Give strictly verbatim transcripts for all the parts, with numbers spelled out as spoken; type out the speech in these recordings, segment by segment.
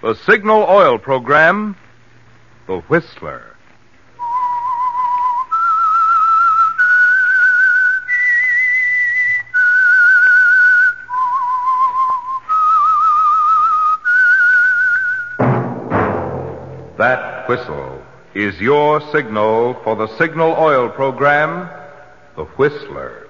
The Signal Oil Program, The Whistler. That whistle is your signal for the Signal Oil Program, The Whistler.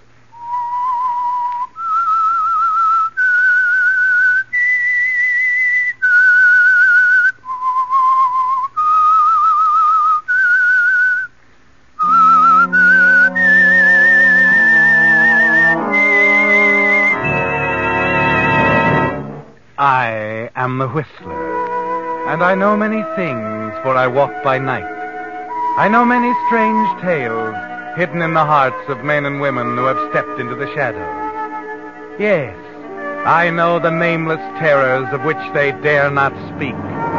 I am the Whistler, and I know many things, for I walk by night. I know many strange tales hidden in the hearts of men and women who have stepped into the shadows. Yes, I know the nameless terrors of which they dare not speak.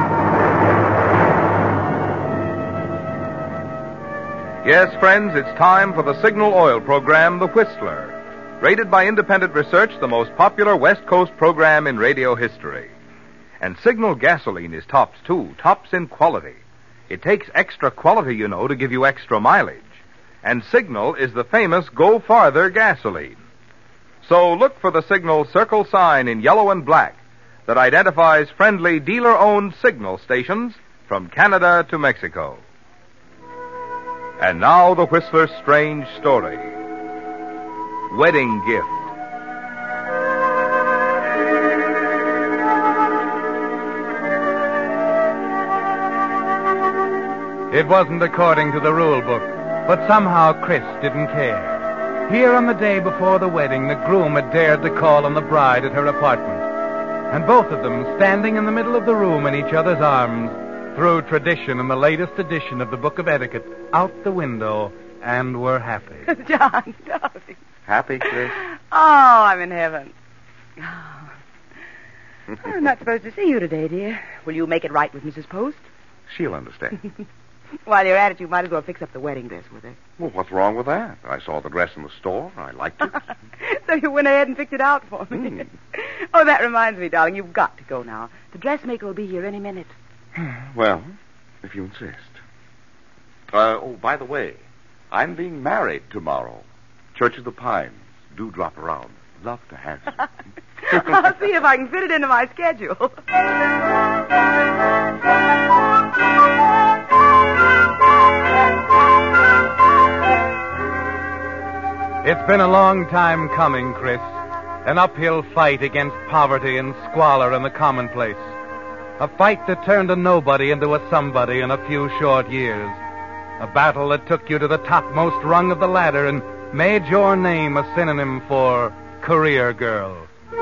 Yes, friends, it's time for the Signal Oil Program, The Whistler. Rated by independent research, the most popular West Coast program in radio history. And Signal gasoline is tops, too. Tops in quality. It takes extra quality, you know, to give you extra mileage. And Signal is the famous Go Farther gasoline. So look for the Signal circle sign in yellow and black that identifies friendly dealer-owned Signal stations from Canada to Mexico. And now the Whistler's strange story. Wedding Gift. It wasn't according to the rule book, but somehow Chris didn't care. Here on the day before the wedding, the groom had dared to call on the bride at her apartment. And both of them, standing in the middle of the room in each other's arms, threw tradition and the latest edition of the Book of Etiquette out the window and were happy. John, darling. Happy, Chris? Oh, I'm in heaven. Oh. I'm not supposed to see you today, dear. Will you make it right with Missus Post? She'll understand. While you're at it, you might as well fix up the wedding dress with her. Well, what's wrong with that? I saw the dress in the store. I liked it. So you went ahead and picked it out for me. Mm. Oh, that reminds me, darling, you've got to go now. The dressmaker will be here any minute. Well, if you insist. Uh, oh, by the way, I'm being married tomorrow. Church of the Pines. Do drop around. Love to have you. I'll see if I can fit it into my schedule. It's been a long time coming, Chris. An uphill fight against poverty and squalor and the commonplace. A fight that turned a nobody into a somebody in a few short years. A battle that took you to the topmost rung of the ladder and made your name a synonym for career girl.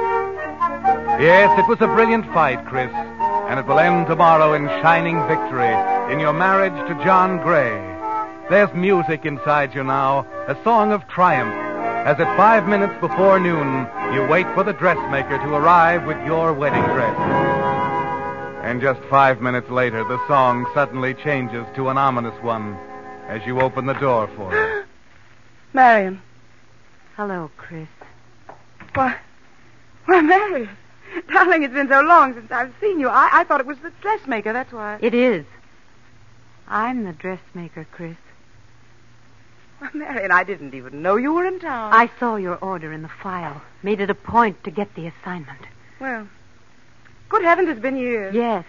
Yes, it was a brilliant fight, Chris, and it will end tomorrow in shining victory in your marriage to John Gray. There's music inside you now, a song of triumph, as at five minutes before noon, you wait for the dressmaker to arrive with your wedding dress. And just five minutes later, the song suddenly changes to an ominous one as you open the door for her. Marion. Hello, Chris. Why, why, Marion. Darling, it's been so long since I've seen you. I, I thought it was the dressmaker, that's why. It is. I'm the dressmaker, Chris. Well, Marion, I didn't even know you were in town. I saw your order in the file. Made it a point to get the assignment. Well, good heavens, it's been years. Yes.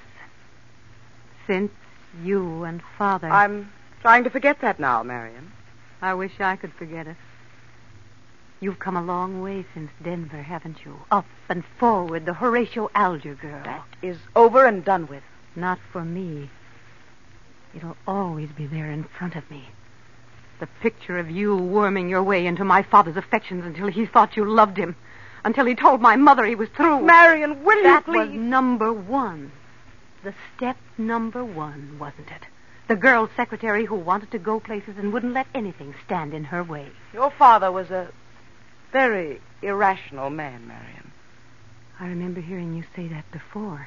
Since you and Father... I'm trying to forget that now, Marion. I wish I could forget it. You've come a long way since Denver, haven't you? Up and forward, the Horatio Alger girl. That is over and done with. Not for me. It'll always be there in front of me. The picture of you worming your way into my father's affections until he thought you loved him. Until he told my mother he was through. Marion, will that you please? That was number one. The step number one, wasn't it? The girl secretary who wanted to go places and wouldn't let anything stand in her way. Your father was a very irrational man, Marion. I remember hearing you say that before.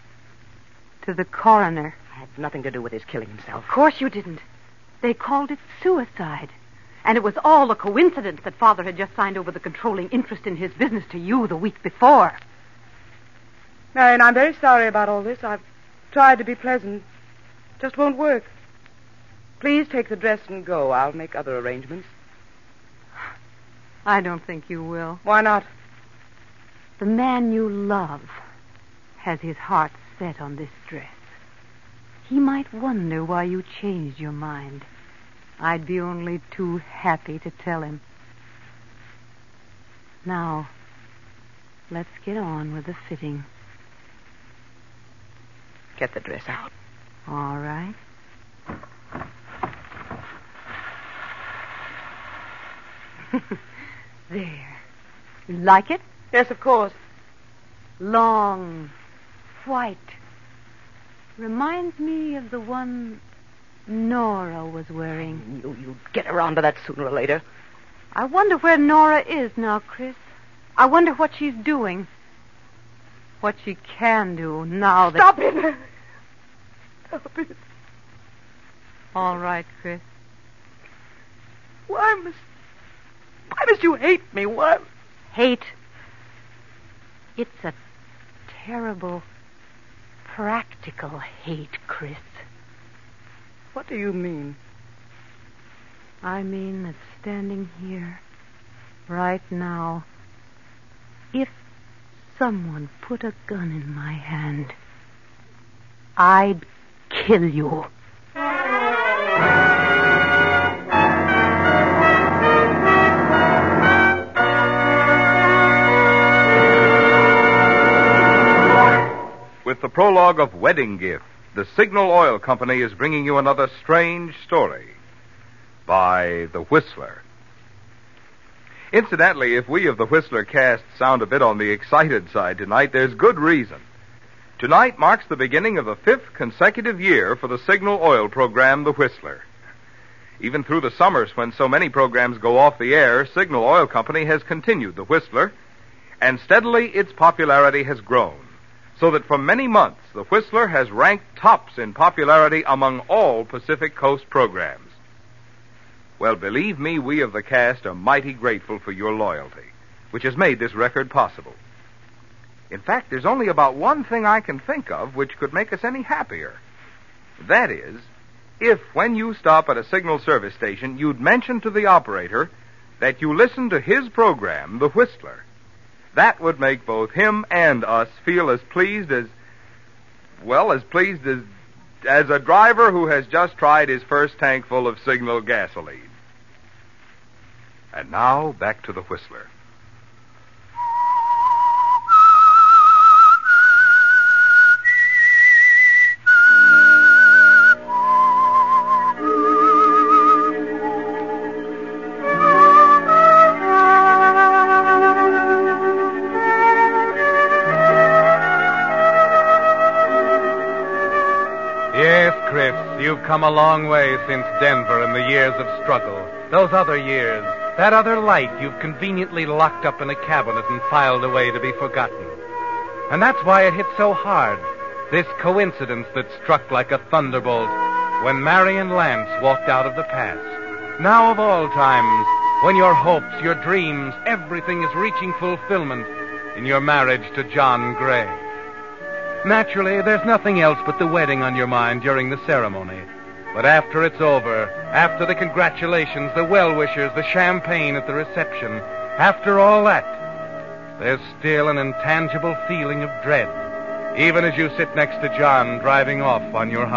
To the coroner. I had nothing to do with his killing himself. Of course you didn't. They called it suicide. And it was all a coincidence that Father had just signed over the controlling interest in his business to you the week before. Marion, I'm very sorry about all this. I've tried to be pleasant. Just won't work. Please take the dress and go. I'll make other arrangements. I don't think you will. Why not? The man you love has his heart set on this dress. He might wonder why you changed your mind. I'd be only too happy to tell him. Now, let's get on with the fitting. Get the dress out. All right. There. You like it? Yes, of course. Long, white. Reminds me of the one Nora was wearing. You, you'll get around to that sooner or later. I wonder where Nora is now, Chris. I wonder what she's doing. What she can do now that... Stop it! Stop it. All right, Chris. Why must... Why must you hate me? Why... Hate? It's a terrible, practical hate, Chris. What do you mean? I mean that standing here, right now, if someone put a gun in my hand, I'd kill you. With the prologue of Wedding Gift, the Signal Oil Company is bringing you another strange story by The Whistler. Incidentally, if we of the Whistler cast sound a bit on the excited side tonight, there's good reason. Tonight marks the beginning of the fifth consecutive year for the Signal Oil program, The Whistler. Even through the summers when so many programs go off the air, Signal Oil Company has continued The Whistler, and steadily its popularity has grown, so that for many months The Whistler has ranked tops in popularity among all Pacific Coast programs. Well, believe me, we of the cast are mighty grateful for your loyalty, which has made this record possible. In fact, there's only about one thing I can think of which could make us any happier. That is, if when you stop at a signal service station, you'd mention to the operator that you listen to his program, The Whistler. That would make both him and us feel as pleased as, well, as pleased as, as a driver who has just tried his first tank full of Signal gasoline. And now, back to The Whistler. You've come a long way since Denver and the years of struggle. Those other years, that other life you've conveniently locked up in a cabinet and filed away to be forgotten. And that's why it hit so hard, this coincidence that struck like a thunderbolt when Marion Lance walked out of the past. Now of all times, when your hopes, your dreams, everything is reaching fulfillment in your marriage to John Gray. Naturally, there's nothing else but the wedding on your mind during the ceremony. But after it's over, after the congratulations, the well-wishers, the champagne at the reception, after all that, there's still an intangible feeling of dread, even as you sit next to John driving off on your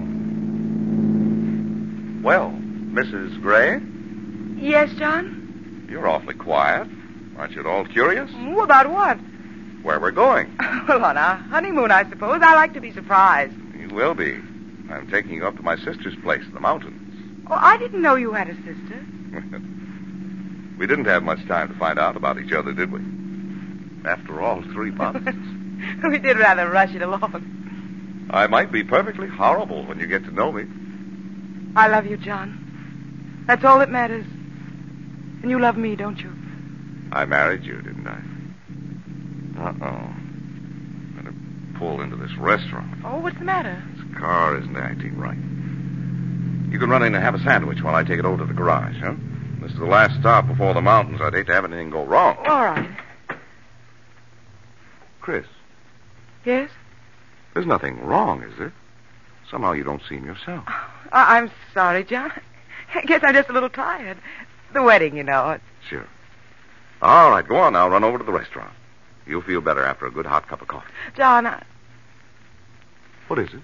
honeymoon. Well, Missus Gray? Yes, John? You're awfully quiet. Aren't you at all curious? Ooh, about what? Where we're going. Well, on our honeymoon, I suppose. I like to be surprised. You will be. I'm taking you up to my sister's place in the mountains. Oh, I didn't know you had a sister. We didn't have much time to find out about each other, did we? After all, three months. We did rather rush it along. I might be perfectly horrible when you get to know me. I love you, John. That's all that matters. And you love me, don't you? I married you, didn't I? Uh-oh. Better pull into this restaurant. Oh, what's the matter? This car isn't acting right. You can run in and have a sandwich while I take it over to the garage, huh? This is the last stop before the mountains. I'd hate to have anything go wrong. All right. Chris, Yes? There's nothing wrong, is there? Somehow you don't seem yourself. I- I'm sorry, John. I guess I'm just a little tired. The wedding, you know. Sure. All right, go on now. Run over to the restaurant. You'll feel better after a good hot cup of coffee. John, I... What is it?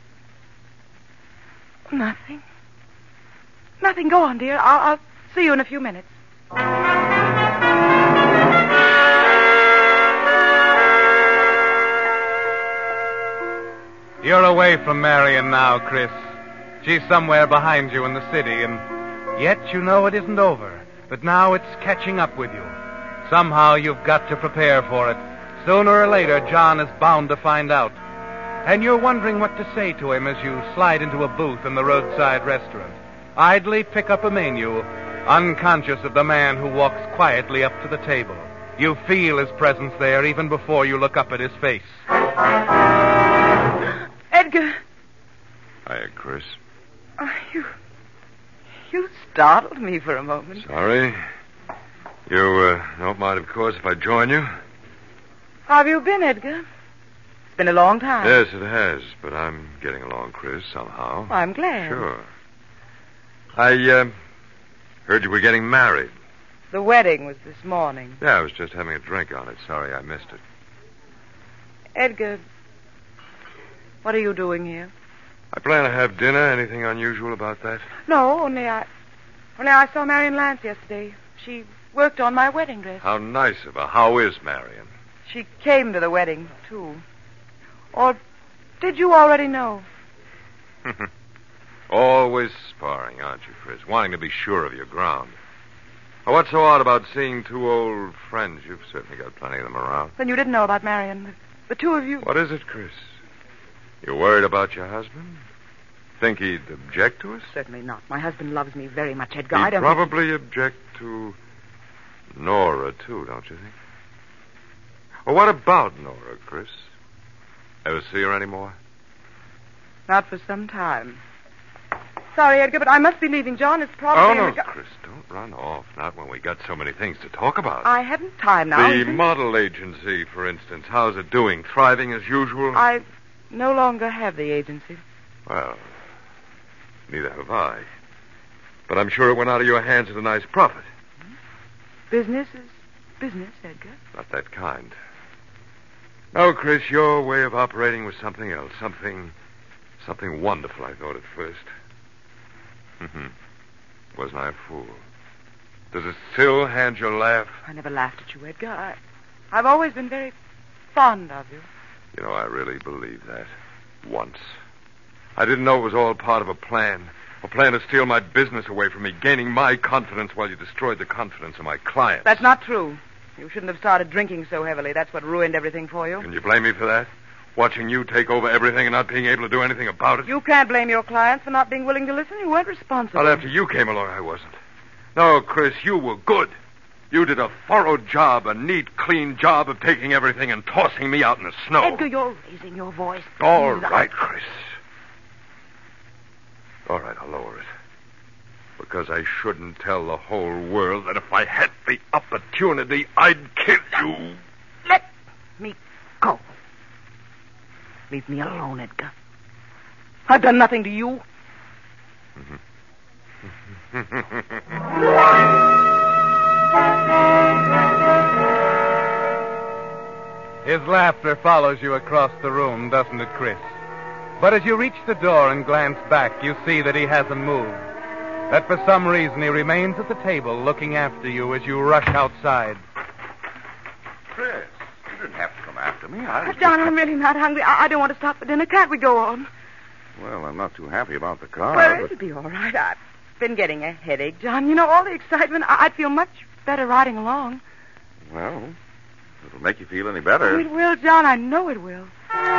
Nothing. Nothing. Go on, dear. I'll, I'll see you in a few minutes. You're away from Marion now, Chris. She's somewhere behind you in the city, and yet you know it isn't over. But now it's catching up with you. Somehow you've got to prepare for it. Sooner or later, John is bound to find out. And you're wondering what to say to him as you slide into a booth in the roadside restaurant. Idly pick up a menu, unconscious of the man who walks quietly up to the table. You feel his presence there even before you look up at his face. Edgar. Hiya, Chris. Oh, you... You startled me for a moment. Sorry. You uh, don't mind, of course, if I join you? How have you been, Edgar? It's been a long time. Yes, it has, but I'm getting along, Chris, somehow. Well, I'm glad. Sure. I uh, heard you were getting married. The wedding was this morning. Yeah, I was just having a drink on it. Sorry I missed it. Edgar, what are you doing here? I plan to have dinner. Anything unusual about that? No, only I... Only I saw Marion Lance yesterday. She worked on my wedding dress. How nice of her. How is Marion? She came to the wedding, too. Or did you already know? Always sparring, aren't you, Chris? Wanting to be sure of your ground. Well, what's so odd about seeing two old friends? You've certainly got plenty of them around. Then you didn't know about Marion. The, the two of you... What is it, Chris? You worried about your husband? Think he'd object to us? Certainly not. My husband loves me very much, Edgar. He'd I don't... probably object to Nora, too, don't you think? Well, what about Nora, Chris? Ever see her anymore? Not for some time. Sorry, Edgar, but I must be leaving. John is probably... Oh, in no, the... Chris, don't run off. Not when we got so many things to talk about. I haven't time now. The Even... model agency, for instance. How's it doing? Thriving as usual? I no longer have the agency. Well, neither have I. But I'm sure it went out of your hands at a nice profit. Business is business, Edgar. Not that kind. No, Chris, your way of operating was something else. Something, something wonderful, I thought at first. Mm-hmm. Wasn't I a fool? Does it still hand your laugh? I never laughed at you, Edgar. I, I've always been very fond of you. You know, I really believed that. Once. I didn't know it was all part of a plan. A plan to steal my business away from me, gaining my confidence while you destroyed the confidence of my clients. That's not true. You shouldn't have started drinking so heavily. That's what ruined everything for you. Can you blame me for that? Watching you take over everything and not being able to do anything about it? You can't blame your clients for not being willing to listen. You weren't responsible. Well, after you came along, I wasn't. No, Chris, you were good. You did a thorough job, a neat, clean job of taking everything and tossing me out in the snow. Edgar, you're raising your voice. All Please, right, Chris. All right, I'll lower it. Because I shouldn't tell the whole world that if I had the opportunity, I'd kill you. Let me go. Leave me alone, Edgar. I've done nothing to you. His laughter follows you across the room, doesn't it, Chris? But as you reach the door and glance back, you see that he hasn't moved. That for some reason he remains at the table looking after you as you rush outside. Chris, you didn't have to come after me. I was John, just... I'm really not hungry. I, I don't want to stop for dinner. Can't we go on? Well, I'm not too happy about the car. Well, but... it'll be all right. I've been getting a headache, John. You know, all the excitement, I- I'd feel much better riding along. Well, it'll make you feel any better. Oh, it will, John. I know it will.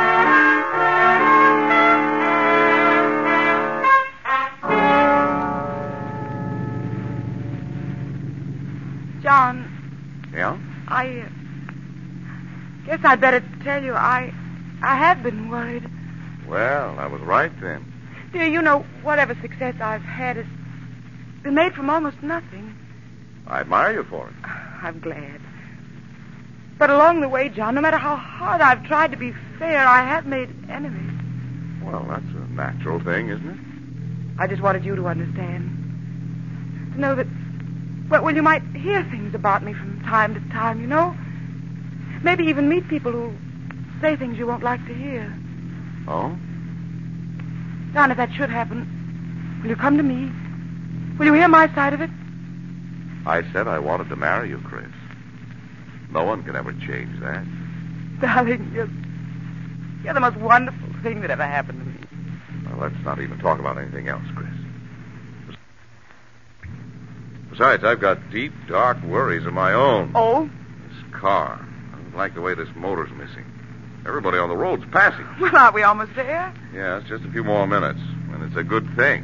John. Yeah? I uh, guess I'd better tell you I I have been worried. Well, I was right then. Dear, you know, whatever success I've had has been made from almost nothing. I admire you for it. I'm glad. But along the way, John, no matter how hard I've tried to be fair, I have made enemies. Well, that's a natural thing, isn't it? I just wanted you to understand. To know that, well, well, you might hear things about me from time to time, you know? Maybe even meet people who say things you won't like to hear. Oh? John, if that should happen, will you come to me? Will you hear my side of it? I said I wanted to marry you, Chris. No one can ever change that. Darling, you're, you're the most wonderful thing that ever happened to me. Well, let's not even talk about anything else, Chris. Besides, I've got deep, dark worries of my own. Oh? This car. I don't like the way this motor's missing. Everybody on the road's passing. Well, aren't we almost there? Yeah, it's just a few more minutes, and it's a good thing.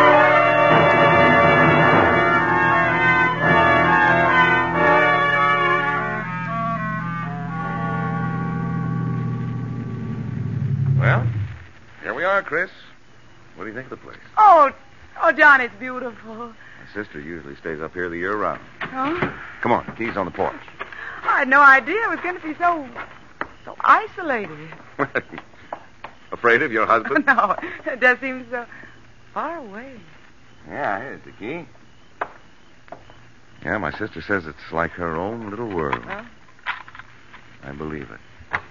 Well, here we are, Chris. What do you think of the place? Oh, oh, John, it's beautiful. My sister usually stays up here the year round. Oh? Come on, keys on the porch. I had no idea it was going to be so, so isolated. Afraid of your husband? No, it does seem so far away. Yeah, here's the key. Yeah, my sister says it's like her own little world. Huh? I believe it.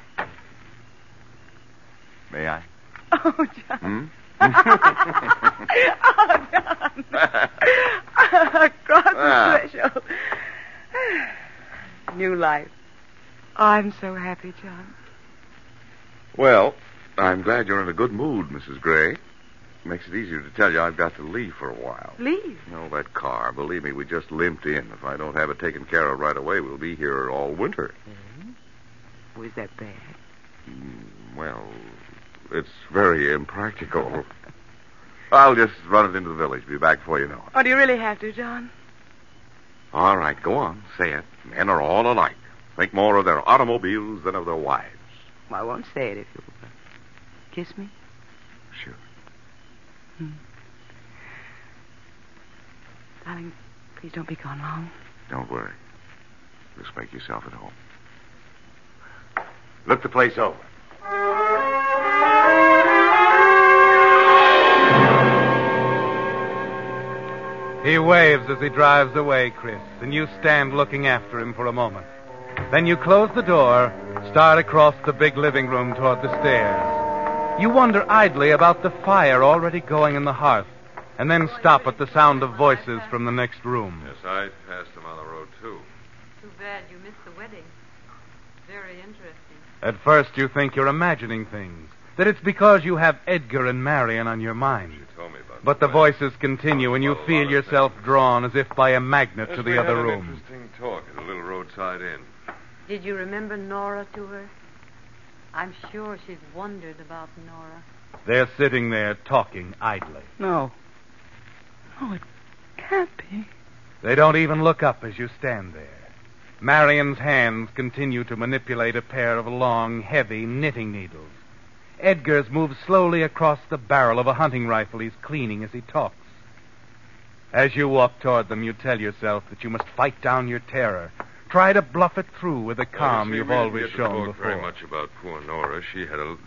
May I? Oh, John. Hmm? Oh, John. Across Ah. the threshold. New life. I'm so happy, John. Well, I'm glad you're in a good mood, Missus Gray. Makes it easier to tell you I've got to leave for a while. Leave? No, that car, believe me, we just limped in. If I don't have it taken care of right away, we'll be here all winter. Mm-hmm. Was that bad? Mm, well, it's very impractical. I'll just run it into the village. Be back before you know it. Oh, do you really have to, John? All right, go on. Say it. Men are all alike. Think more of their automobiles than of their wives. Well, I won't say it if you'll uh, kiss me. Sure. Hmm. Darling, please don't be gone long. Don't worry. Just make yourself at home. Look the place over. He waves as he drives away, Chris, and you stand looking after him for a moment. Then you close the door, start across the big living room toward the stairs. You wonder idly about the fire already going in the hearth, and then stop at the sound of voices from the next room. Yes, I passed him on the road, too. Too bad you missed the wedding. Very interesting. At first you think you're imagining things, that it's because you have Edgar and Marion on your mind. You told me about But the that. voices continue, and you Well, a feel lot of yourself things. drawn as if by a magnet Yes, to we the had other an room. interesting talk at a little roadside inn. Did you remember Nora to her? I'm sure she's wondered about Nora. They're sitting there talking idly. No. Oh, it can't be. They don't even look up as you stand there. Marion's hands continue to manipulate a pair of long, heavy knitting needles. Edgar's moves slowly across the barrel of a hunting rifle he's cleaning as he talks. As you walk toward them, you tell yourself that you must fight down your terror. Try to bluff it through with the calm Well, you see, you've we didn't always get to shown talk before. very much about poor Nora. She had a...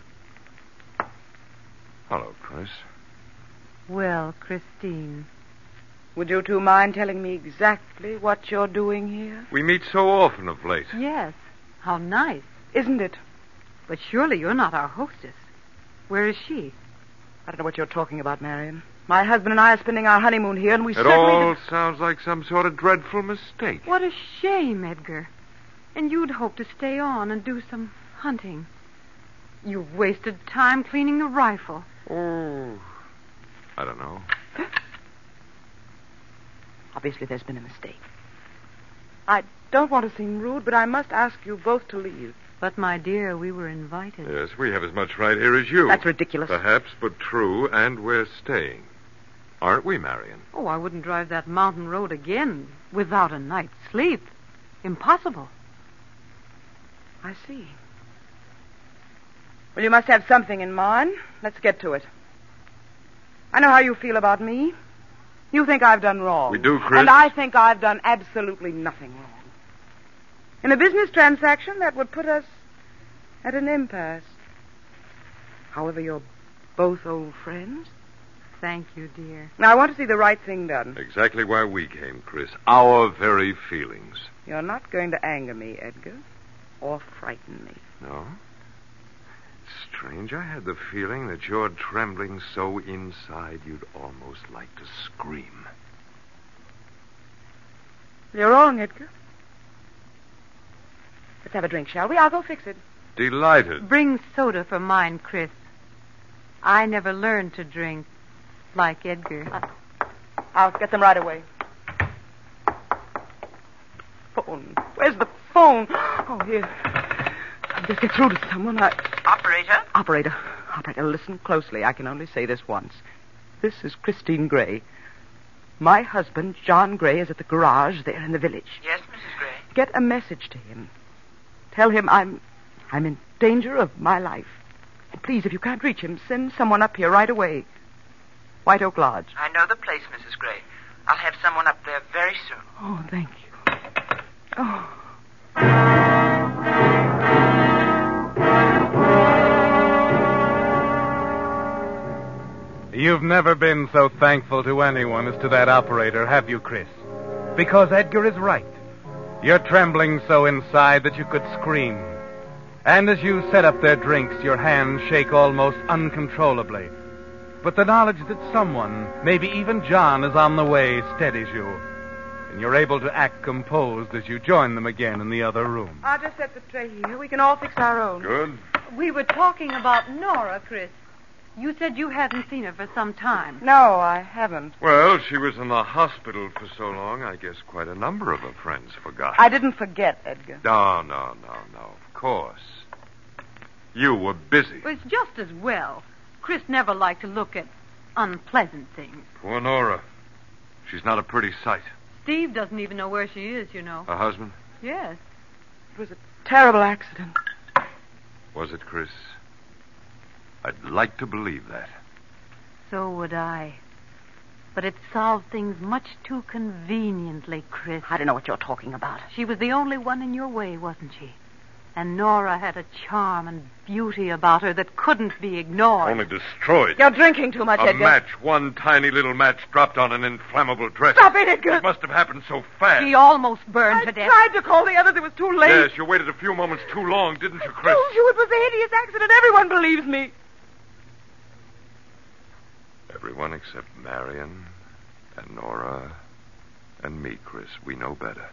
Hello, Chris. Well, Christine. Would you two mind telling me exactly what you're doing here? We meet so often of late. Yes. How nice. Isn't it? But surely you're not our hostess. Where is she? I don't know what you're talking about, Marion. My husband and I are spending our honeymoon here, and we It certainly... all did- sounds like some sort of dreadful mistake. What a shame, Edgar. And you'd hoped to stay on and do some hunting. You've wasted time cleaning the rifle. Oh, I don't know. Obviously, there's been a mistake. I don't want to seem rude, but I must ask you both to leave. But, my dear, we were invited. Yes, we have as much right here as you. That's ridiculous. Perhaps, but true, and we're staying. Aren't we, Marion? Oh, I wouldn't drive that mountain road again without a night's sleep. Impossible. I see. Well, you must have something in mind. Let's get to it. I know how you feel about me. You think I've done wrong. We do, Chris. And I think I've done absolutely nothing wrong. In a business transaction, that would put us at an impasse. However, you're both old friends. Thank you, dear. Now, I want to see the right thing done. Exactly why we came, Chris. Our very feelings. You're not going to anger me, Edgar, or frighten me. No? Strange. I had the feeling that you're trembling so inside you'd almost like to scream. You're wrong, Edgar. Let's have a drink, shall we? I'll go fix it. Delighted. Bring soda for mine, Chris. I never learned to drink like Edgar. Uh, I'll get them right away. Phone. Where's the phone? Oh, here. I'll just get through to someone. I... Operator? Operator. Operator, listen closely. I can only say this once. This is Christine Gray. My husband, John Gray, is at the garage there in the village. Yes, Missus Gray. Get a message to him. Tell him I'm I'm in danger of my life. And please, if you can't reach him, send someone up here right away. White Oak Lodge. I know the place, Missus Gray. I'll have someone up there very soon. Oh, thank you. Oh. You've never been so thankful to anyone as to that operator, have you, Chris? Because Edgar is right. You're trembling so inside that you could scream. And as you set up their drinks, your hands shake almost uncontrollably. But the knowledge that someone, maybe even John, is on the way steadies you. And you're able to act composed as you join them again in the other room. I'll just set the tray here. We can all fix our own. Good. We were talking about Nora, Chris. You said you hadn't seen her for some time. No, I haven't. Well, she was in the hospital for so long, I guess quite a number of her friends forgot. I didn't forget, Edgar. No, no, no, no. Of course. You were busy. Well, it's just as well. Chris never liked to look at unpleasant things. Poor Nora. She's not a pretty sight. Steve doesn't even know where she is, you know. Her husband? Yes. It was a terrible accident. Was it, Chris? I'd like to believe that. So would I. But it solved things much too conveniently, Chris. I don't know what you're talking about. She was the only one in your way, wasn't she? And Nora had a charm and beauty about her that couldn't be ignored. Only destroyed. You're drinking too much, A Edgar. match, one tiny little match dropped on an inflammable dress. Stop it, Edgar. It must have happened so fast. She almost burned I to death. tried to call the others. It was too late. Yes, you waited a few moments too long, didn't you, Chris? I told you it was a hideous accident. Everyone believes me. Everyone except Marion and Nora and me, Chris. We know better.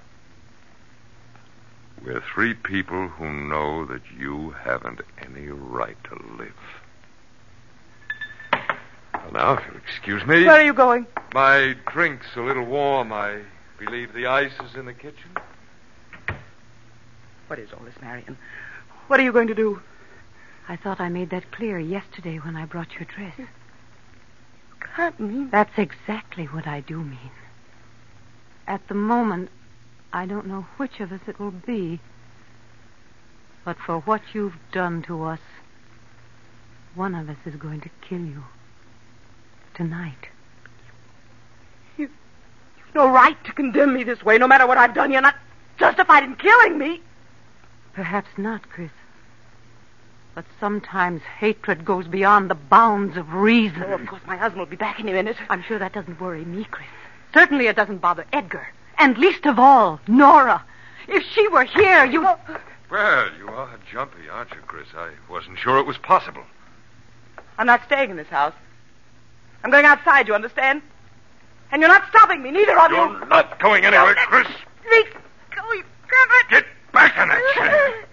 We're three people who know that you haven't any right to live. Well, now, if you'll excuse me. Where are you going? My drink's a little warm. I believe the ice is in the kitchen. What is all this, Marion? What are you going to do? I thought I made that clear yesterday when I brought your dress. You can't mean... That's exactly what I do mean. At the moment, I don't know which of us it will be. But for what you've done to us, one of us is going to kill you. Tonight. You, you've no right to condemn me this way. No matter what I've done, you're not justified in killing me. Perhaps not, Chris. But sometimes hatred goes beyond the bounds of reason. Oh, of course, my husband will be back in a minute. I'm sure that doesn't worry me, Chris. Certainly it doesn't bother Edgar. And least of all, Nora. If she were here, you... Oh. Well, you are jumpy, aren't you, Chris? I wasn't sure it was possible. I'm not staying in this house. I'm going outside, you understand? And you're not stopping me, neither of you. You're not going anywhere, Chris. Let go, you can't. Get back in that chair.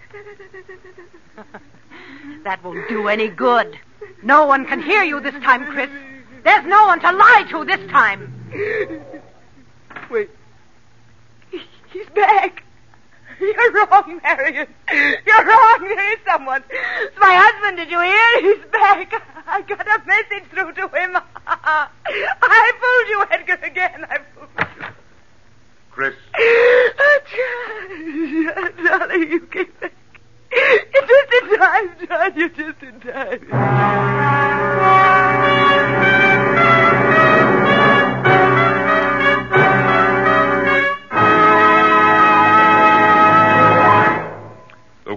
That won't do any good. No one can hear you this time, Chris. There's no one to lie to this time. Wait. He's back. You're wrong, Marion. You're wrong. There is someone. It's my husband. Did you hear? He's back. I got a message through to him. I fooled you, Edgar, again. I fooled you. Chris. Darling, you came back. You're just in time, John. You're just in time.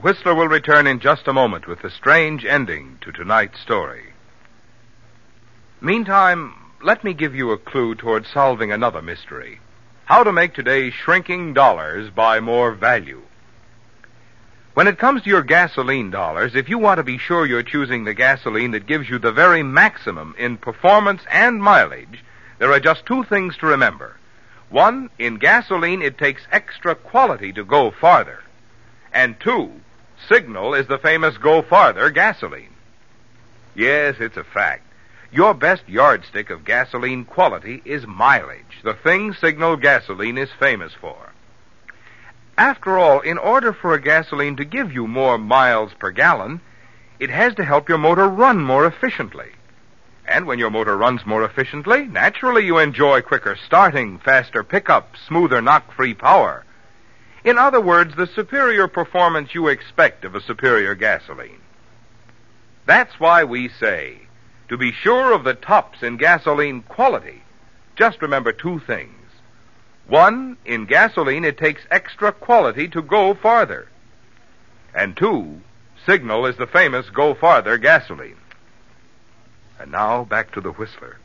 Whistler will return in just a moment with the strange ending to tonight's story. Meantime, let me give you a clue toward solving another mystery. How to make today's shrinking dollars buy more value. When it comes to your gasoline dollars, if you want to be sure you're choosing the gasoline that gives you the very maximum in performance and mileage, there are just two things to remember. One, in gasoline, it takes extra quality to go farther. And two, Signal is the famous Go Farther gasoline. Yes, it's a fact. Your best yardstick of gasoline quality is mileage, the thing Signal gasoline is famous for. After all, in order for a gasoline to give you more miles per gallon, it has to help your motor run more efficiently. And when your motor runs more efficiently, naturally you enjoy quicker starting, faster pickup, smoother knock-free power. In other words, the superior performance you expect of a superior gasoline. That's why we say, to be sure of the tops in gasoline quality, just remember two things. One, in gasoline, it takes extra quality to go farther. And two, Signal is the famous Go Farther gasoline. And now, back to the Whistler.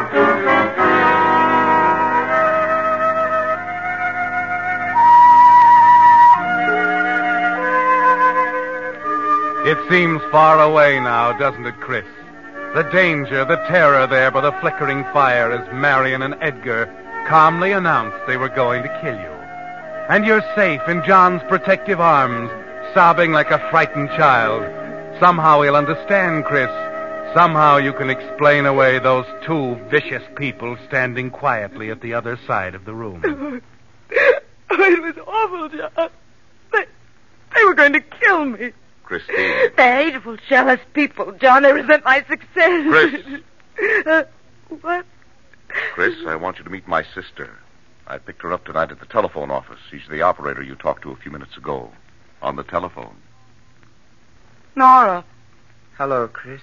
It seems far away now, doesn't it, Chris? The danger, the terror there by the flickering fire as Marion and Edgar calmly announced they were going to kill you. And you're safe in John's protective arms, sobbing like a frightened child. Somehow he'll understand, Chris. Somehow you can explain away those two vicious people standing quietly at the other side of the room. Oh, it was awful, John. They, they were going to kill me. Christine. The hateful, jealous people, John. They resent my success. Chris. uh, what? Chris, I want you to meet my sister. I picked her up tonight at the telephone office. She's the operator you talked to a few minutes ago. On the telephone. Nora. Hello, Chris.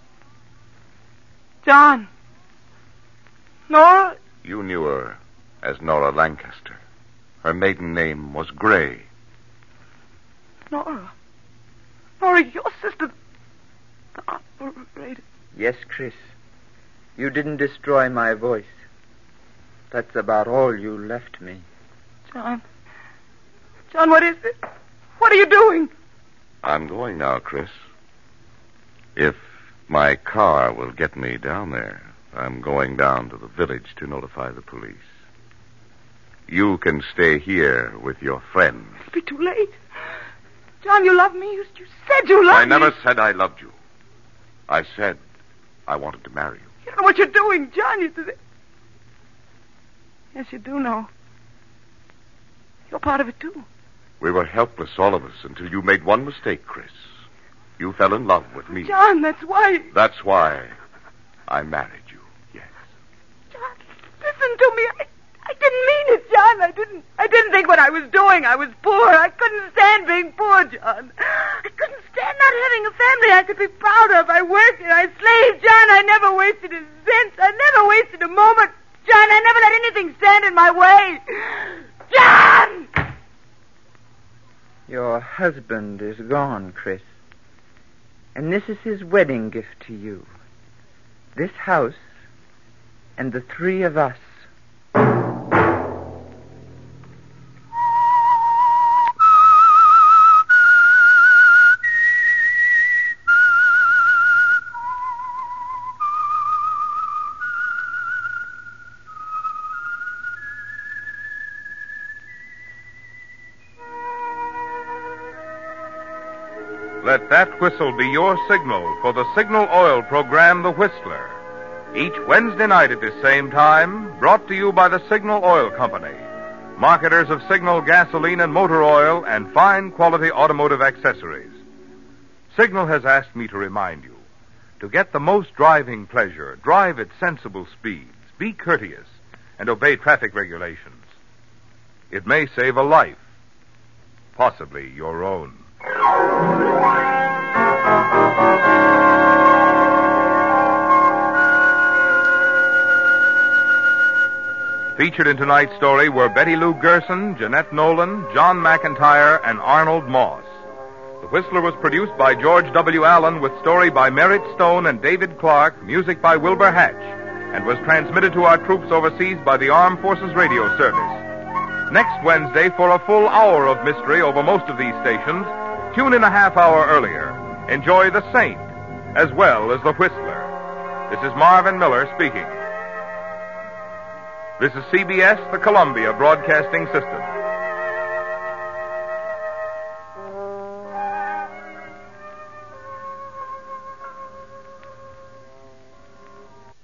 John. Nora? You knew her as Nora Lancaster. Her maiden name was Gray. Nora. Nora, your sister. The operator. Yes, Chris. You didn't destroy my voice. That's about all you left me. John. John, what is it? What are you doing? I'm going now, Chris. If my car will get me down there, I'm going down to the village to notify the police. You can stay here with your friends. It'll be too late. John, you love me. You, you said you loved I me. never said I loved you. I said I wanted to marry you. You don't know what you're doing, John. You did it. Yes, you do know. You're part of it, too. We were helpless, all of us, until you made one mistake, Chris. You fell in love with me. John, that's why. That's why I married you, yes. John, listen to me. I, I didn't mean it, John. I didn't. I didn't think what I was doing. I was poor. I couldn't stand being poor, John. I couldn't stand not having a family I could be proud of. I worked and I slaved, John. I never wasted a cent. I never wasted a moment. John, I never let anything stand in my way. John! Your husband is gone, Chris. And this is his wedding gift to you. This house and the three of us. Let that whistle be your signal for the Signal Oil program, The Whistler. Each Wednesday night at this same time, brought to you by the Signal Oil Company, marketers of Signal gasoline and motor oil and fine quality automotive accessories. Signal has asked me to remind you, to get the most driving pleasure, drive at sensible speeds, be courteous, and obey traffic regulations. It may save a life, possibly your own. Featured in tonight's story were Betty Lou Gerson, Jeanette Nolan, John McIntyre, and Arnold Moss. The Whistler was produced by George W. Allen with story by Merritt Stone and David Clark, music by Wilbur Hatch, and was transmitted to our troops overseas by the Armed Forces Radio Service. Next Wednesday, for a full hour of mystery over most of these stations, tune in a half hour earlier. Enjoy The Saint as well as The Whistler. This is Marvin Miller speaking. This is C B S, the Columbia Broadcasting System.